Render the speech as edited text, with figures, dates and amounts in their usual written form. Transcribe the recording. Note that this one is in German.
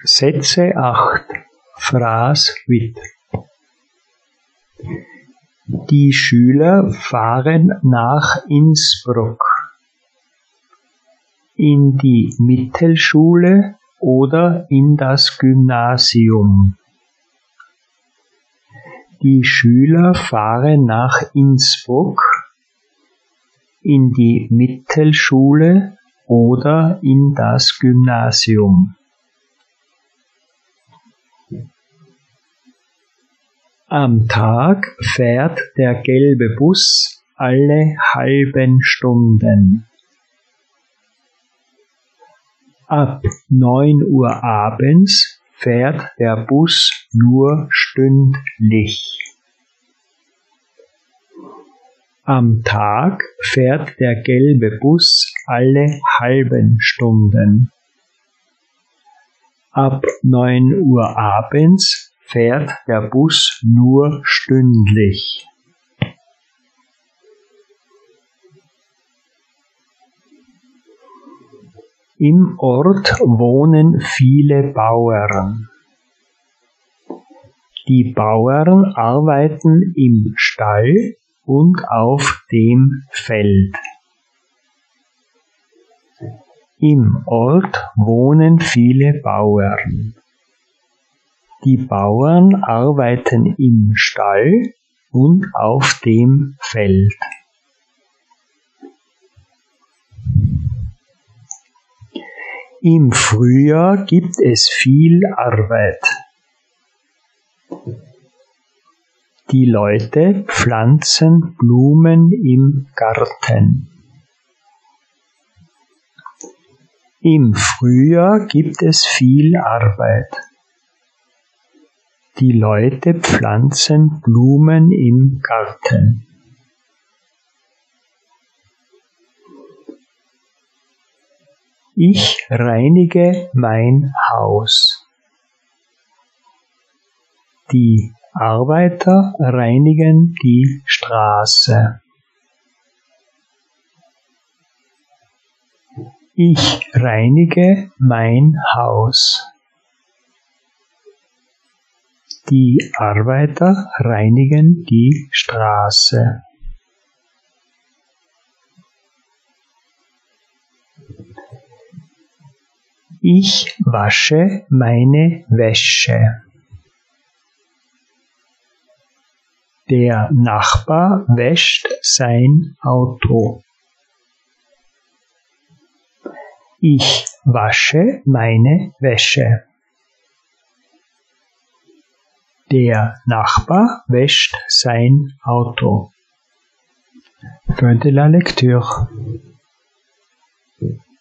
Sätze 8. Phrase with. Die Schüler fahren nach Innsbruck. In die Mittelschule oder in das Gymnasium. Die Schüler fahren nach Innsbruck, in die Mittelschule oder in das Gymnasium. Am Tag fährt der gelbe Bus alle halben Stunden. Ab 9 Uhr abends fährt der Bus nur stündlich. Am Tag fährt der gelbe Bus alle halben Stunden. Ab 9 Uhr abends fährt der Bus nur stündlich. Im Ort wohnen viele Bauern. Die Bauern arbeiten im Stall und auf dem Feld. Im Ort wohnen viele Bauern. Die Bauern arbeiten im Stall und auf dem Feld. Im Frühjahr gibt es viel Arbeit. Die Leute pflanzen Blumen im Garten. Im Frühjahr gibt es viel Arbeit. Die Leute pflanzen Blumen im Garten. Ich reinige mein Haus. Die Arbeiter reinigen die Straße. Ich reinige mein Haus. Die Arbeiter reinigen die Straße. Ich wasche meine Wäsche. Der Nachbar wäscht sein Auto. Ich wasche meine Wäsche. Der Nachbar wäscht sein Auto. Fin de la lecture.